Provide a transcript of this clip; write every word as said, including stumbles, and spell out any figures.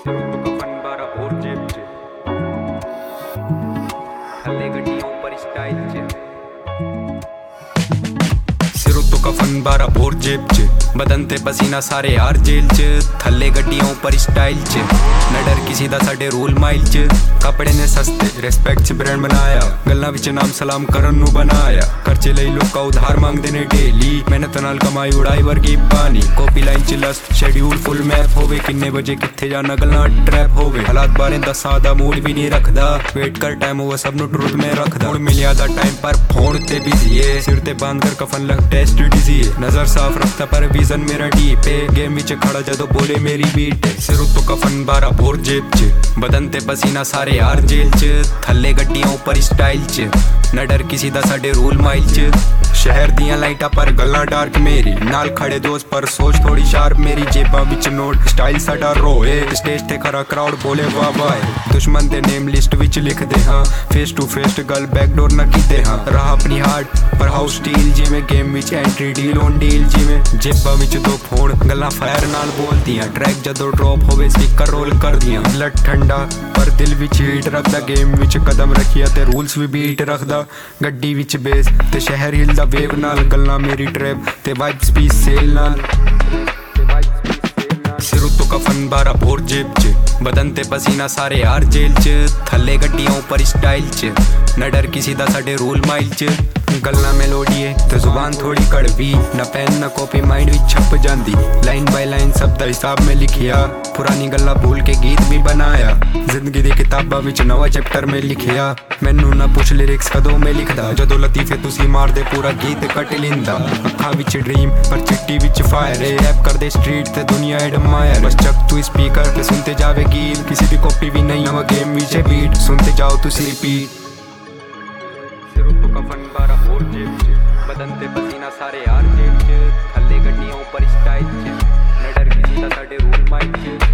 ਸਿਰ ਤੋਂ ਕਫਨ ਬਾਰਾ ਹੋਰ ਜੇਬ 'ਚ ਥੱਲੇ ਗੱਡੀਆਂ ਉੱਪਰ ਸਟਾਈਲ 'ਚ ਸਿਰ ਤੋਂ ਕਫਨ ਬਾਰਾ ਹੋਰ ਜੇਬ 'ਚ बदन ते पसीना सारे यार जेल च थल्ले गड्डियां ऊपर स्टाइल च न डर किसी दा साडे रूल माइल च कपड़े ने सस्ते रिस्पैक्ट च ब्रांड बनाया गल्लां विच नाम सलाम करन नू बनाया खर्चे लई लोकां उधार मंगदे ने डेली मेहनत नाल कमाई उड़ाई वर्गी पानी कॉपी लाइन च लस्ट शेड्यूल फुल मैप होवे किन्ने बजे कित्थे जाना गल्लां ट्रैप होवे हालात बारे दस्सां दा मूड भी नहीं रखदा वेट कर टाइम होवे सब नू ट्रूथ में रखदा हुण मिलिया दा टाइम पर फोन ते बिजी है सिर ते बांध कर कफन लग टेस्ट डिजी है नजर साफ रखता पर विजन मेरा डीप है गेम विच खड़ा जदों बोले मेरी बीट है सिर तो कफन बारा भोर जेब च बदन ते पसीना सारे यार जेल च थल्ले गड्डियां ऊपर स्टाइल च न डर किसी दा साडे रूल माइल च शहर दियां लाइटां पर गल्लां डार्क मेरी नाल खड़े दोस्त पर सोच थोड़ी शार्प मेरी जेबां विच नोट स्टाइल साडा रोए स्टेज ते खरा क्राउड बोले वाह वाह दुश्मन दे नेम लिस्ट विच लिखदे हां फेस टू फेस गल बैकडोर न कीते हां राह अपनी हार्ट पर हाउस स्टील जिवें गेम विच एंट्री डील ऑन डील जिवें जेबां विच दो फोन गल्लां फायर नाल बोलदियां ट्रैक जदों ड्रॉप होवे स्पीकर रोल करदियां ब्लड ठंडा पर दिल विच हीट रखदा गेम विच कदम रखिया ते रूल्स भी बीट रखदा गड्डी विच बेस ते शहर हिलदा वेव नाल गल्लां मेरी ट्रैप ते वाइब्स भी सेल नाल सिर तो कफन बारा भोर जेब च बदन ते पसीना सारे यार जेल च थल्ले गड्डियां ऊपर स्टाइल च न डर किसी दा साडे रूल माइल च गल्लां मेलोडी है ते जुबान थोड़ी कड़वी न पेन न कॉपी माइंड विच छप जांदी लाइन बाय लाइन सब दा हिसाब में लिखिया पुरानी गल्लां भूल के गीत भी बनाया जिंदगी दी किताबां विच नवा चैप्टर में लिखिया मैनू ना पुछ लिरिक्स कदों में लिखदा जदों लतीफे तुसी मारदे पूरा गीत कट लिंदा अखां विच ड्रीम पर चिट्टी विच फायर है रैप करदे स्ट्रीट ते दुनिया एडमायर बस चक तू स्पीकर ते सुनते जावे गीत किसी दी कॉपी भी नहीं नवा गेम विच बीट सुनते जाओ तुसी रिपीट सिर तो कफन बारा भोर जेब च बदन ते पसीना सारे यार जेब च थल्ले गड्डियां ऊपर स्टाइल च न डर किसी दा साडे रूल माइल च